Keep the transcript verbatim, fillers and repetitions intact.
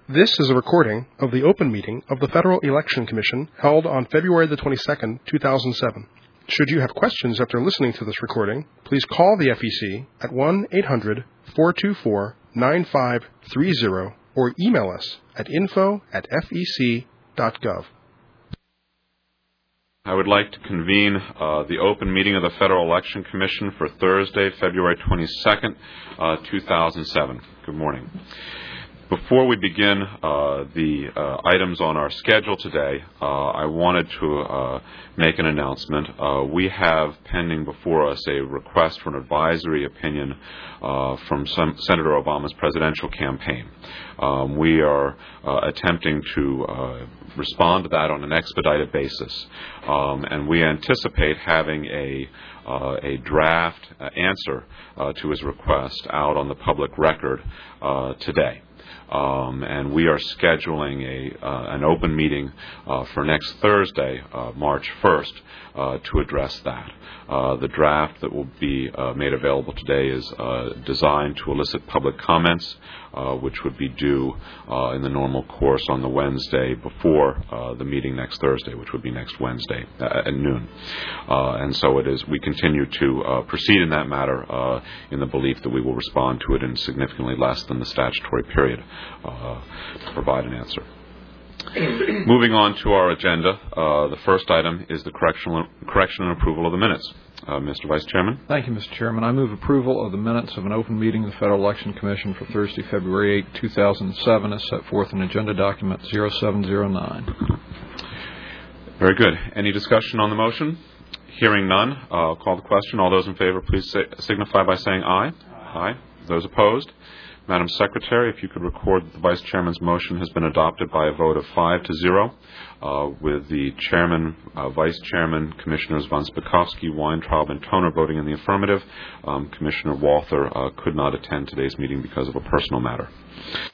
This is a recording of the open meeting of the Federal Election Commission held on February the twenty-second, two thousand seven. Should you have questions after listening to this recording, please call the F E C at one eight hundred, four two four, nine five three zero or email us at info at fec.gov. I would like to convene uh, the open meeting of the Federal Election Commission for Thursday, February twenty-second, uh, two thousand seven. Good morning. Before we begin uh, the uh, items on our schedule today, uh, I wanted to uh, make an announcement. Uh, we have pending before us a request for an advisory opinion uh, from some, Senator Obama's presidential campaign. Um, we are uh, attempting to uh, respond to that on an expedited basis, um, and we anticipate having a uh, a draft uh, answer uh, to his request out on the public record uh, today. Um, and we are scheduling a uh, an open meeting uh, for next Thursday, uh, March first, uh, to address that. Uh, the draft that will be uh, made available today is uh, designed to elicit public comments, uh, which would be due uh, in the normal course on the Wednesday before uh, the meeting next Thursday, which would be next Wednesday uh, at noon. Uh, and so it is. We continue to uh, proceed in that matter uh, in the belief that we will respond to it in significantly less than the statutory period uh, to provide an answer. Moving on to our agenda, uh, the first item is the correction, correction and approval of the minutes. Uh, Mister Vice Chairman. Thank you, Mister Chairman. I move approval of the minutes of an open meeting of the Federal Election Commission for Thursday, February eighth, two thousand seven, as set forth in Agenda Document zero seven zero nine. Very good. Any discussion on the motion? Hearing none, uh, I'll call the question. All those in favor, please say, signify by saying aye. Aye. Aye. Those opposed? Madam Secretary, if you could record that the Vice Chairman's motion has been adopted by a vote of five to zero, uh, with the Chairman, uh, Vice Chairman, Commissioners Von Spakovsky, Weintraub, and Toner voting in the affirmative. Um, Commissioner Walther uh, could not attend today's meeting because of a personal matter.